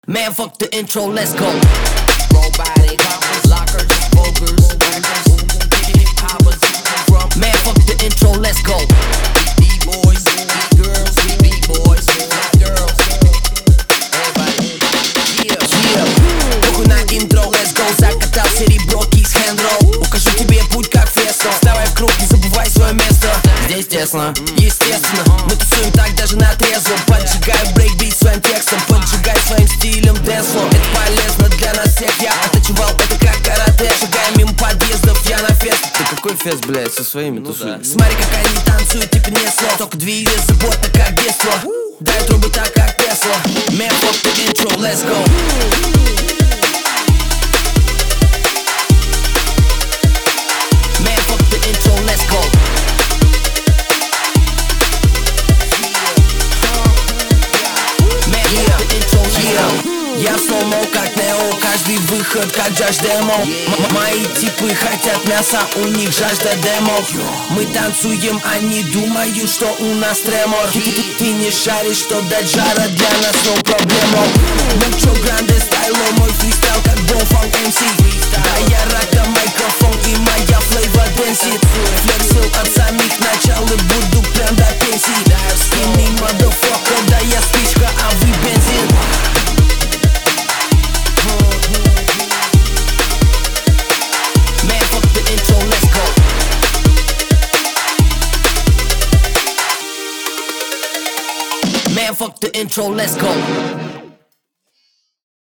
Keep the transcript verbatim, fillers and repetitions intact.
Man, fuck the intro, let's go. Robotic lockers, vogers, poppers. Man, fuck the intro, let's go. B-boys, B-girls, B-boys, girls. Everybody, yeah, yeah. Похуй на интро, let's go. Закатал серебро, кикс, хендроу. Укажу тебе путь, как фесто. Вставай в круг, не забывай свое место. Здесь тесно, естественно. Мы тусуем так даже на трезво. Поджигай брейкбит своим текстом. Поджигай своим стилем дэнсло. Это полезно для нас всех. Я отточевал это как карате. Шагая мимо подъездов, я на фест. Ты какой фест, блядь, со своими Ну тусуй? да. Смотри, как они танцуют, типа не слов. Только двигай заботно, как детство. Дай трубы так, как Тесла. Man, fuck the intro, let's go. Man, fuck the intro, let's go. Man, fuck the intro, let's go. Я сломал как Нео, каждый выход как Джаш Демо. Мои типы хотят мяса, у них жажда демо. Мы танцуем, они думают, что у нас тремор. Ты, ты, ты не шаришь, что дать жара для нас, no проблема. Mucho grande стайло, мой фристайл как Бонфанк эм си. Да я рака микрофон и моя флейва дэнсит. Флексил от самих начал и буду прям до пенсии. Skinny motherfucker, да я спичка, а вы бензин. Man, fuck the intro, let's go.